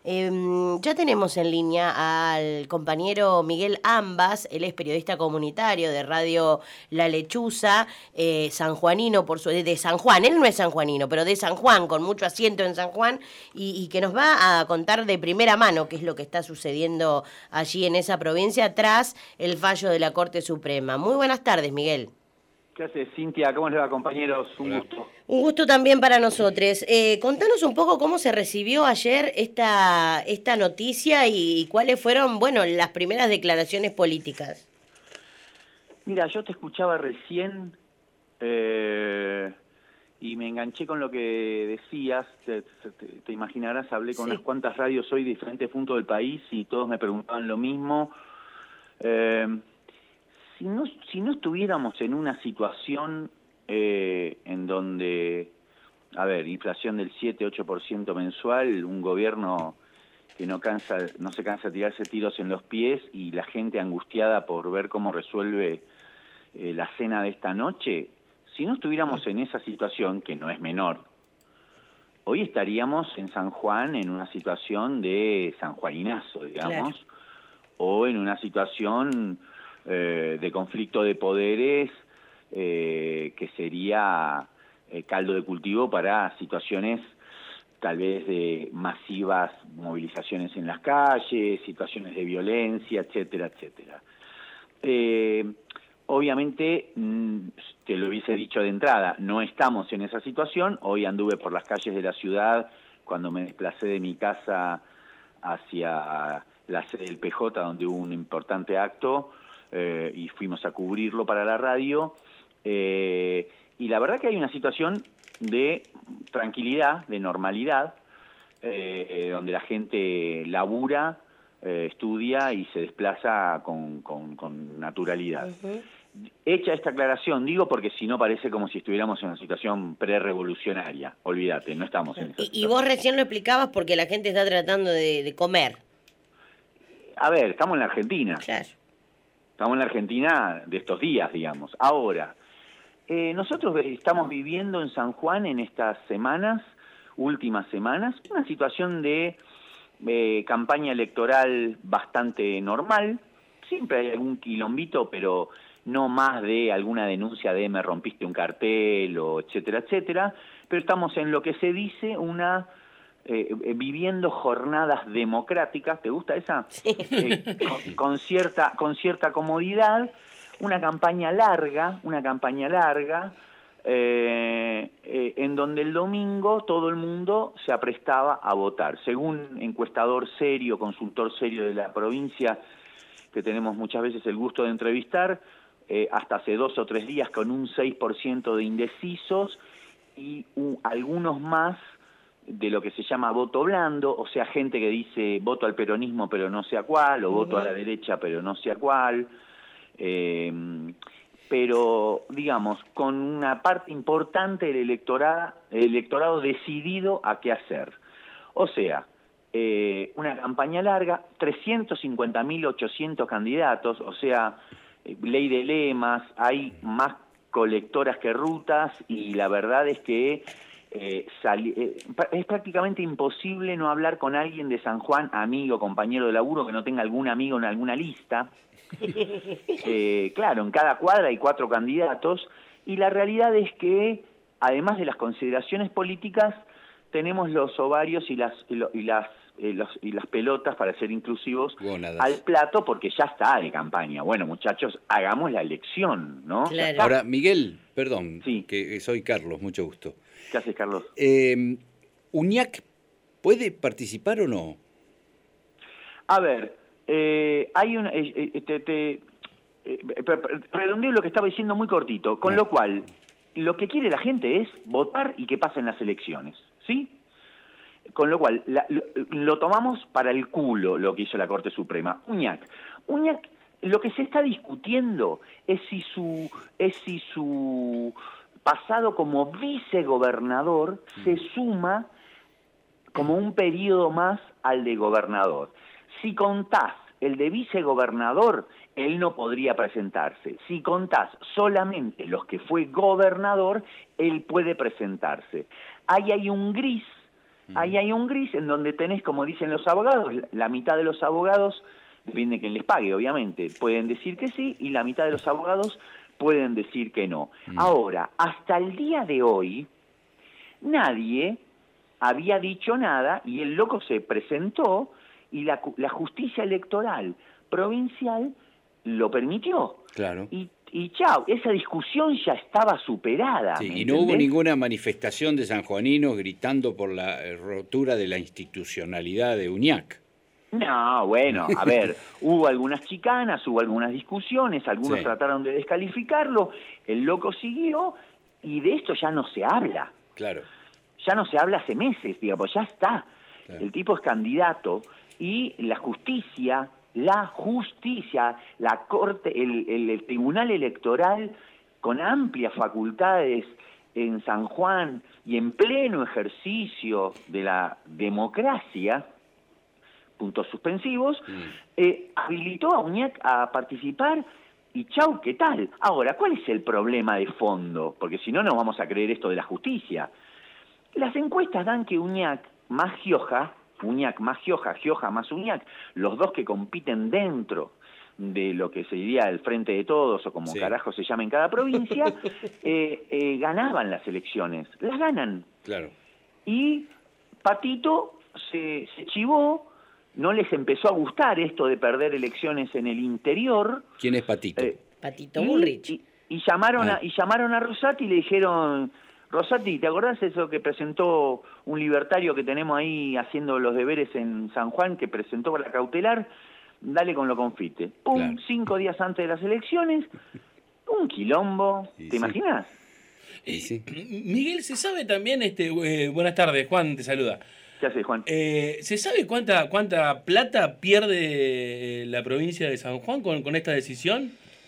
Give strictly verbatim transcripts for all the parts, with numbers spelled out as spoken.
Eh, ya tenemos en línea al compañero Miguel Ambas, él es periodista comunitario de Radio La Lechuza, eh, sanjuanino, por su, de San Juan, él no es sanjuanino, pero de San Juan, con mucho asiento en San Juan, y, y que nos va a contar de primera mano qué es lo que está sucediendo allí en esa provincia tras el fallo de la Corte Suprema. Muy buenas tardes, Miguel. ¿Qué haces, Cintia? ¿Cómo les va, compañeros? Un Hola. gusto. Un gusto también para nosotros. Eh, contanos un poco cómo se recibió ayer esta, esta noticia y, y cuáles fueron, bueno, las primeras declaraciones políticas. Mira, yo te escuchaba recién eh, y me enganché con lo que decías. Te, te, te imaginarás, hablé con Sí. unas cuantas radios hoy de diferentes puntos del país y todos me preguntaban lo mismo. Eh, si no, si no estuviéramos en una situación eh, en donde, a ver, inflación del siete ocho por ciento mensual, un gobierno que no cansa, no se cansa de tirarse tiros en los pies y la gente angustiada por ver cómo resuelve eh, la cena de esta noche, si no estuviéramos en esa situación, que no es menor, hoy estaríamos en San Juan en una situación de sanjuaninazo, digamos, Claro. o en una situación eh, de conflicto de poderes eh, que sería eh, caldo de cultivo para situaciones tal vez de masivas movilizaciones en las calles, situaciones de violencia, etcétera, etcétera. Eh, obviamente, te lo hubiese dicho de entrada, no estamos en esa situación. Hoy anduve por las calles de la ciudad cuando me desplacé de mi casa hacia la sede del P J, donde hubo un importante acto, eh, y fuimos a cubrirlo para la radio. Eh, y la verdad que hay una situación de tranquilidad, de normalidad, eh, donde la gente labura, eh, estudia y se desplaza con, con, con naturalidad. Uh-huh. Hecha esta aclaración, digo porque si no parece como si estuviéramos en una situación pre-revolucionaria. Olvídate, no estamos en esa Y, situación. y vos recién lo explicabas porque la gente está tratando de, de comer. A ver, estamos en la Argentina. Claro. Estamos en la Argentina de estos días, digamos. Ahora, eh, nosotros estamos viviendo en San Juan en estas semanas, últimas semanas, una situación de eh, campaña electoral bastante normal. Siempre hay algún quilombito, pero no más de alguna denuncia de me rompiste un cartel o etcétera, etcétera. Pero estamos en lo que se dice una... Eh, eh, viviendo jornadas democráticas, ¿te gusta esa? Sí. Eh, con, con cierta con cierta comodidad, una campaña larga, una campaña larga, eh, eh, en donde el domingo todo el mundo se aprestaba a votar. Según encuestador serio, consultor serio de la provincia, que tenemos muchas veces el gusto de entrevistar, eh, hasta hace dos o tres días con un seis por ciento de indecisos y uh, algunos más de lo que se llama voto blando, o sea, gente que dice voto al peronismo pero no sé a cuál, o uh-huh. voto a la derecha pero no sé a cuál, eh, pero, digamos, con una parte importante del electorado, el electorado decidido a qué hacer. O sea, eh, una campaña larga, trescientos cincuenta mil ochocientos candidatos, o sea, eh, ley de lemas, hay más colectoras que rutas, y la verdad es que Eh, sali- eh, es prácticamente imposible no hablar con alguien de San Juan, amigo, compañero de laburo, que no tenga algún amigo en alguna lista. Eh, claro, en cada cuadra hay cuatro candidatos, y la realidad es que, además de las consideraciones políticas, tenemos los ovarios y las, y lo, y las, eh, los, y las pelotas, para ser inclusivos, Gónadas. al plato, porque ya está de campaña. Bueno, muchachos, hagamos la elección, ¿no? Claro. Ahora, Miguel, perdón, Sí. que soy Carlos, mucho gusto. ¿Qué haces, Carlos? Eh, ¿Uñac puede participar o no? A ver, eh, hay una... Eh, eh, te, te, eh, redondeo lo que estaba diciendo muy cortito, con No. lo cual, lo que quiere la gente es votar y que pasen las elecciones, ¿sí? Con lo cual, la, lo, lo tomamos para el culo lo que hizo la Corte Suprema. Uñac. Uñac, lo que se está discutiendo es si su... es si su pasado como vicegobernador se suma como un periodo más al de gobernador. Si contás el de vicegobernador, él no podría presentarse. Si contás solamente los que fue gobernador, él puede presentarse. Ahí hay un gris Uh-huh. Ahí hay un gris en donde tenés, como dicen los abogados, la mitad de los abogados, depende de quién les pague, obviamente, pueden decir que sí, y la mitad de los abogados pueden decir que no. Uh-huh. Ahora, hasta el día de hoy, nadie había dicho nada, y el loco se presentó, y la, la justicia electoral provincial lo permitió. Claro. Y, y chao, esa discusión ya estaba superada. Sí, y no hubo ninguna manifestación de sanjuaninos gritando por la eh, rotura de la institucionalidad de Uñac. No, bueno, a ver, hubo algunas chicanas, hubo algunas discusiones, algunos sí. trataron de descalificarlo, el loco siguió, y de esto ya no se habla. Claro. Ya no se habla hace meses, digamos, ya está. Claro. El tipo es candidato, y la justicia... La justicia, la corte, el, el, el tribunal electoral con amplias facultades en San Juan y en pleno ejercicio de la democracia, puntos suspensivos, mm. eh, habilitó a Uñac a participar y chau, ¿qué tal? Ahora, ¿cuál es el problema de fondo? Porque si no nos vamos a creer esto de la justicia. Las encuestas dan que Uñac más Gioja, Uñac más Gioja, Gioja más Uñac, los dos que compiten dentro de lo que se diría el Frente de Todos, o como sí. carajo se llama en cada provincia, eh, eh, ganaban las elecciones, las ganan. Claro. Y Patito se, se chivó, no les empezó a gustar esto de perder elecciones en el interior. ¿Quién es Patito? Eh, Patito Bullrich. Y, y, y, llamaron ah. a, y llamaron a Rosati y le dijeron... Rosati, ¿te acordás eso que presentó un libertario que tenemos ahí haciendo los deberes en San Juan, que presentó para la cautelar? Dale con lo confite. Pum, claro. Cinco días antes de las elecciones, un quilombo, sí, ¿te sí. imaginas? Eh, sí. Miguel, ¿se sabe también, este eh, buenas tardes, Juan te saluda? ¿Qué haces, Juan? Eh, ¿Se sabe cuánta cuánta plata pierde la provincia de San Juan con, con esta decisión?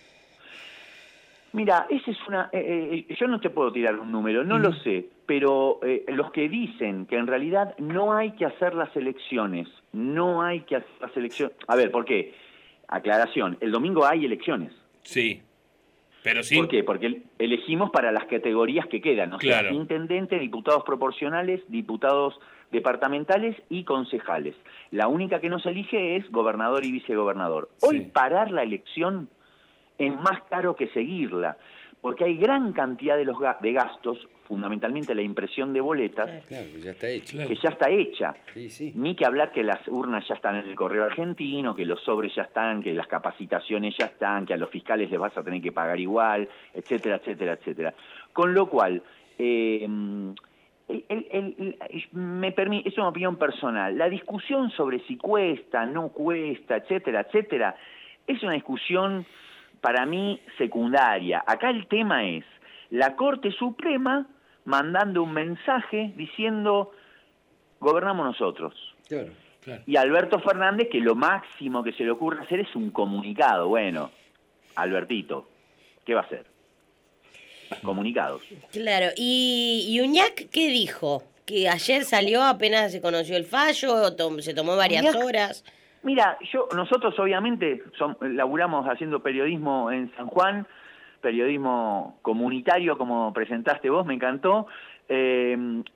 Mira, esa es una... Eh, eh, yo no te puedo tirar un número, no mm. lo sé, pero eh, los que dicen que en realidad no hay que hacer las elecciones, no hay que hacer las elecciones... A ver, ¿por qué? Aclaración, el domingo hay elecciones. Sí, pero sí... ¿Por qué? Porque elegimos para las categorías que quedan, o claro. sea, intendente, diputados proporcionales, diputados departamentales y concejales. La única que no se elige es gobernador y vicegobernador. Hoy sí. parar la elección... es más caro que seguirla, porque hay gran cantidad de los ga de gastos, fundamentalmente la impresión de boletas, claro, que ya está hecha. Que ya está hecha. Sí, sí. Ni que hablar que las urnas ya están en el correo argentino, que los sobres ya están, que las capacitaciones ya están, que a los fiscales les vas a tener que pagar igual, etcétera, etcétera, etcétera. Con lo cual, eh, el, el, el, el, me permite, es una opinión personal, la discusión sobre si cuesta, no cuesta, etcétera, etcétera, es una discusión... para mí, secundaria. Acá el tema es la Corte Suprema mandando un mensaje diciendo, gobernamos nosotros. Claro, claro. Y Alberto Fernández, que lo máximo que se le ocurre hacer es un comunicado. Bueno, Albertito, ¿qué va a hacer? Comunicados. Claro, ¿y, y Uñac qué dijo? Que ayer salió, apenas se conoció el fallo, to se tomó varias Uñac... horas... Mira, yo nosotros obviamente son, laburamos haciendo periodismo en San Juan, periodismo comunitario como presentaste vos, me encantó. Eh,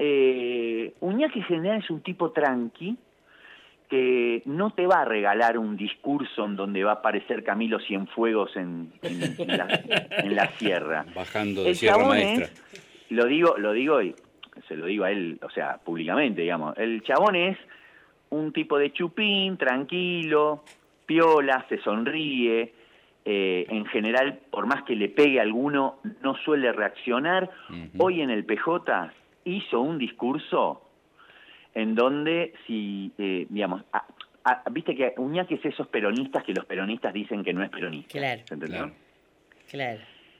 eh, Uñac en general es un tipo tranqui, que no te va a regalar un discurso en donde va a aparecer Camilo Cienfuegos en, en, en, la, en la sierra. Bajando de Sierra Maestra. Es, lo digo, lo digo y se lo digo a él, o sea, públicamente, digamos. El chabón es un tipo de chupín, tranquilo, piola, se sonríe, eh, en general, por más que le pegue a alguno, no suele reaccionar. Uh-huh. Hoy en el P J hizo un discurso en donde, si, eh, digamos, a, a, viste que Uñac es esos peronistas que los peronistas dicen que no es peronista. Claro. ¿Entendió? Claro. claro.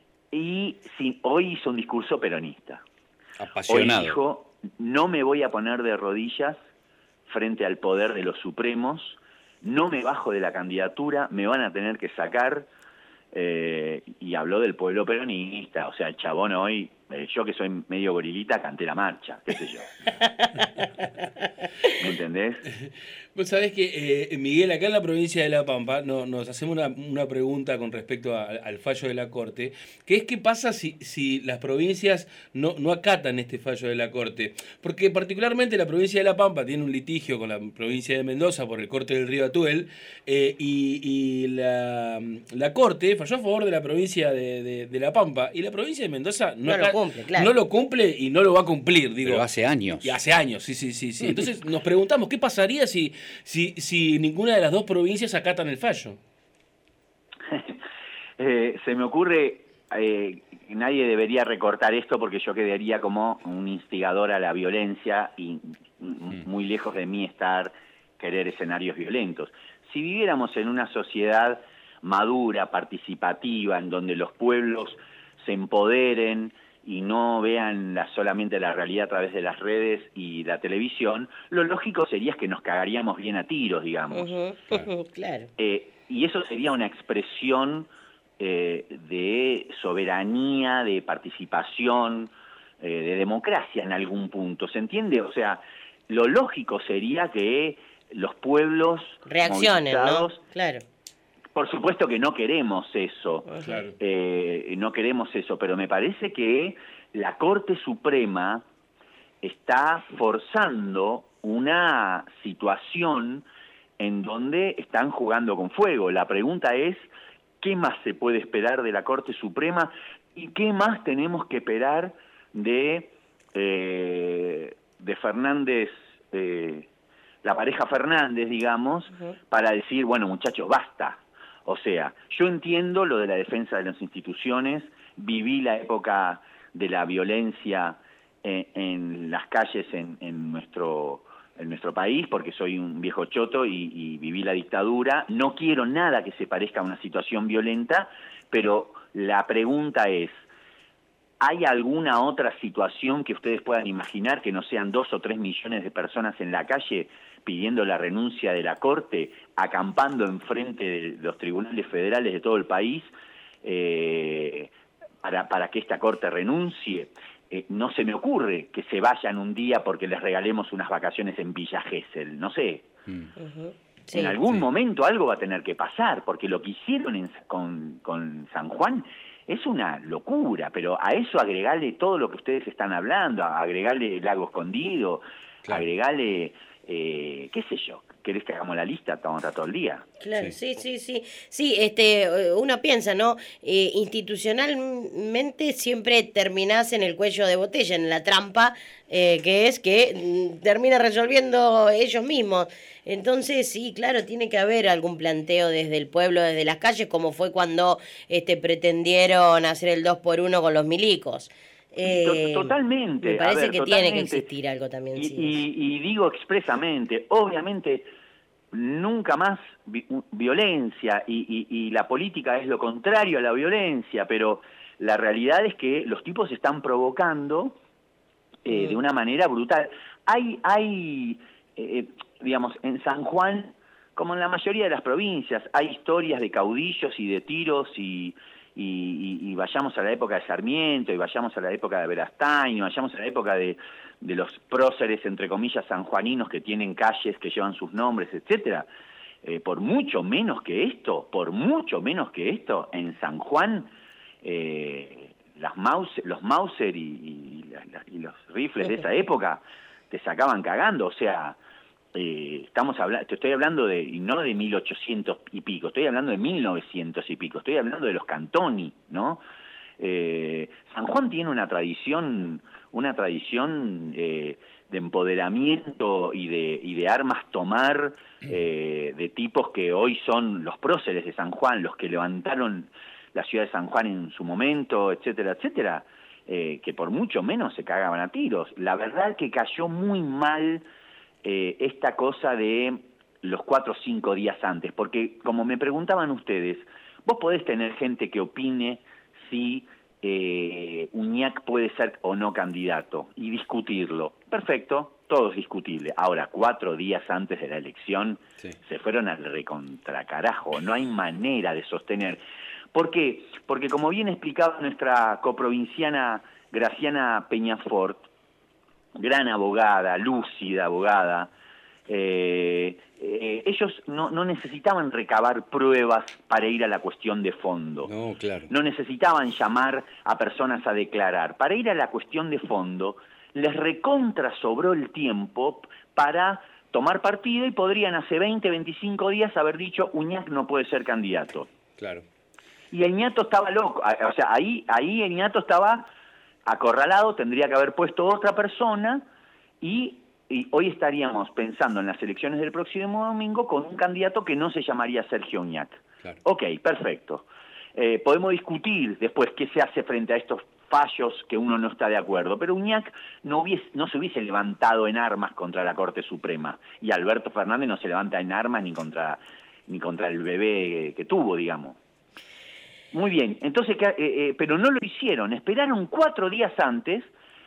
Y si, hoy hizo un discurso peronista. Apasionado. Hoy dijo, no me voy a poner de rodillas frente al poder de los supremos, no me bajo de la candidatura, me van a tener que sacar, eh, y habló del pueblo peronista, o sea, el chabón hoy eh, yo que soy medio gorilita, canté la marcha, qué sé yo. ¿Me entendés? Vos sabés que, eh, Miguel, acá en la provincia de La Pampa no, nos hacemos una, una pregunta con respecto a, al fallo de la Corte, que es qué pasa si, si las provincias no, no acatan este fallo de la Corte. Porque particularmente la provincia de La Pampa tiene un litigio con la provincia de Mendoza por el corte del río Atuel, eh, y, y la, la Corte falló a favor de la provincia de, de, de La Pampa, y la provincia de Mendoza no, no lo cumple, claro. No lo cumple y no lo va a cumplir, digo. Pero hace años. Y hace años, sí, sí, sí, sí. Entonces nos preguntamos qué pasaría si, si, si ninguna de las dos provincias acatan el fallo. eh, se me ocurre, eh, nadie debería recortar esto porque yo quedaría como un instigador a la violencia y mm. muy lejos de mí estar querer escenarios violentos. Si viviéramos en una sociedad madura, participativa, en donde los pueblos se empoderen y no vean la, solamente la realidad a través de las redes y la televisión, lo lógico sería que nos cagaríamos bien a tiros, digamos. Uh-huh. Claro. claro. Eh, y eso sería una expresión eh, de soberanía, de participación, eh, de democracia en algún punto, ¿se entiende? O sea, lo lógico sería que los pueblos reaccionen, ¿no? Claro. Por supuesto que no queremos eso, claro. eh, no queremos eso, pero me parece que la Corte Suprema está forzando una situación en donde están jugando con fuego. La pregunta es, ¿qué más se puede esperar de la Corte Suprema y qué más tenemos que esperar de, eh, de Fernández, eh, la pareja Fernández, digamos, uh-huh. para decir, bueno, muchachos, basta? O sea, yo entiendo lo de la defensa de las instituciones, viví la época de la violencia en, en las calles en, en, nuestro, en nuestro país, porque soy un viejo choto y, y viví la dictadura. No quiero nada que se parezca a una situación violenta, pero la pregunta es, ¿hay alguna otra situación que ustedes puedan imaginar que no sean dos o tres millones de personas en la calle pidiendo la renuncia de la Corte, acampando enfrente de los tribunales federales de todo el país eh, para, para que esta Corte renuncie? Eh, no se me ocurre que se vayan un día porque les regalemos unas vacaciones en Villa Gesell, no sé. Mm. Uh-huh. Sí, en algún sí. momento algo va a tener que pasar, porque lo que hicieron en, con, con San Juan es una locura, pero a eso agregarle todo lo que ustedes están hablando, agregarle el lago escondido, claro. agregarle... Eh, qué sé yo, ¿querés que hagamos la lista? Estamos a todo el día. Claro, sí, sí, sí. Sí, este, uno piensa, ¿no? Eh, institucionalmente siempre terminás en el cuello de botella, en la trampa, eh, que es que mm, termina resolviendo ellos mismos. Entonces, sí, claro, tiene que haber algún planteo desde el pueblo, desde las calles, como fue cuando este, pretendieron hacer el dos por uno con los milicos. Eh, totalmente. Me parece ver, que totalmente. tiene que existir algo también. Y, Sí. y, y digo expresamente, obviamente, nunca más vi violencia y, y, y la política es lo contrario a la violencia, pero la realidad es que los tipos están provocando eh, mm. de una manera brutal. Hay, hay eh, digamos, en San Juan, como en la mayoría de las provincias, hay historias de caudillos y de tiros y... Y, y, y vayamos a la época de Sarmiento, y vayamos a la época de Verastaño, vayamos a la época de, de los próceres, entre comillas, sanjuaninos que tienen calles que llevan sus nombres, etcétera. Eh, por mucho menos que esto, por mucho menos que esto, en San Juan, eh, las Mauser, los Mauser y, y, la, y los rifles de esa época te sacaban cagando, o sea... Eh, estamos hablando, te estoy hablando de, y no de mil ochocientos y pico, estoy hablando de mil novecientos y pico, estoy hablando de los Cantoni, ¿no? Eh, San Juan tiene una tradición, una tradición eh, de empoderamiento y de, y de armas tomar eh, de tipos que hoy son los próceres de San Juan, los que levantaron la ciudad de San Juan en su momento, etcétera, etcétera, eh, que por mucho menos se cagaban a tiros. La verdad que cayó muy mal Eh, esta cosa de los cuatro o cinco días antes, porque como me preguntaban ustedes, vos podés tener gente que opine si eh, Uñac puede ser o no candidato y discutirlo. Perfecto, todo es discutible. Ahora, cuatro días antes de la elección, sí. se fueron al recontracarajo, no hay manera de sostener. ¿Por qué? Porque como bien explicaba nuestra coprovinciana Graciana Peñafort, gran abogada, lúcida abogada, eh, eh, ellos no, no necesitaban recabar pruebas para ir a la cuestión de fondo. No, claro. No necesitaban llamar a personas a declarar. Para ir a la cuestión de fondo, les recontra sobró el tiempo para tomar partido y podrían hace veinte, veinticinco días haber dicho Uñac no puede ser candidato. Claro. Y el ñato estaba loco, o sea, ahí, ahí el ñato estaba acorralado, tendría que haber puesto otra persona y, y hoy estaríamos pensando en las elecciones del próximo domingo con un candidato que no se llamaría Sergio Uñac. Claro. Ok, perfecto. Eh, podemos discutir después qué se hace frente a estos fallos que uno no está de acuerdo, pero Uñac no, hubiese, no se hubiese levantado en armas contra la Corte Suprema y Alberto Fernández no se levanta en armas ni contra, ni contra el bebé que tuvo, digamos. Muy bien, entonces, eh, eh, pero no lo hicieron, esperaron cuatro días antes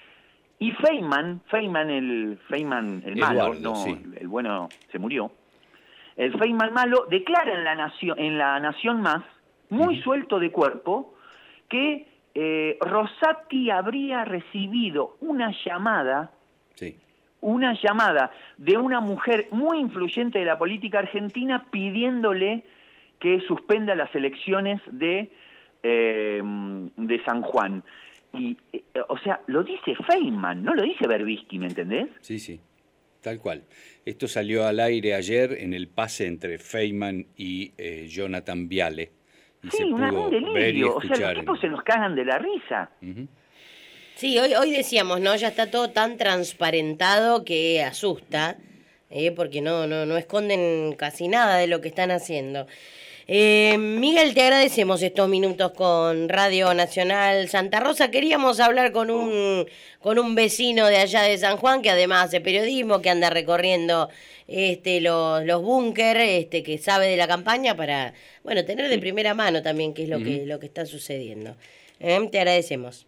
y Feynman, Feynman el, Feynman el malo, Eduardo, no, sí. el bueno se murió, el Feynman malo declara en la Nación, en la Nación Más, muy uh-huh. suelto de cuerpo, que eh, Rosati habría recibido una llamada, sí. una llamada de una mujer muy influyente de la política argentina pidiéndole que suspenda las elecciones de, eh, de San Juan. Y, eh, o sea, lo dice Feynman, no lo dice Berbisky, ¿me entendés? Sí, sí, tal cual. Esto salió al aire ayer en el pase entre Feynman y eh, Jonathan Viale. Y sí, se una, pudo un delirio. ver y o sea, los en... tipos se nos cagan de la risa. Uh-huh. Sí, hoy, hoy decíamos, ¿no? Ya está todo tan transparentado que asusta, eh, porque no, no, no esconden casi nada de lo que están haciendo. Eh, Miguel, te agradecemos estos minutos con Radio Nacional Santa Rosa. Queríamos hablar con un con un vecino de allá de San Juan que además hace periodismo, que anda recorriendo este los los búnker, este que sabe de la campaña para, bueno, tener de primera mano también qué es lo uh-huh. que lo que está sucediendo. Eh, te agradecemos.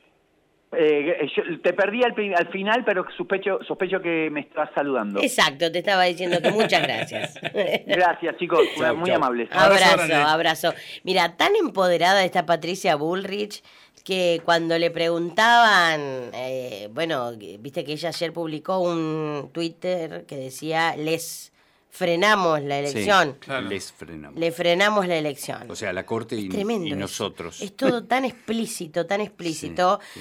Eh, yo te perdí al, al final, pero sospecho, sospecho que me estás saludando. Exacto, te estaba diciendo que muchas gracias. Gracias, chicos, chau, muy chau. amables. Abrazo, abrazo, abrazo. Mira, tan empoderada está Patricia Bullrich que cuando le preguntaban, eh, bueno, viste que ella ayer publicó un Twitter que decía, les frenamos la elección. Sí, claro. Les frenamos. Le frenamos la elección. O sea, la Corte y, y nosotros. Es todo tan explícito, tan explícito. Sí.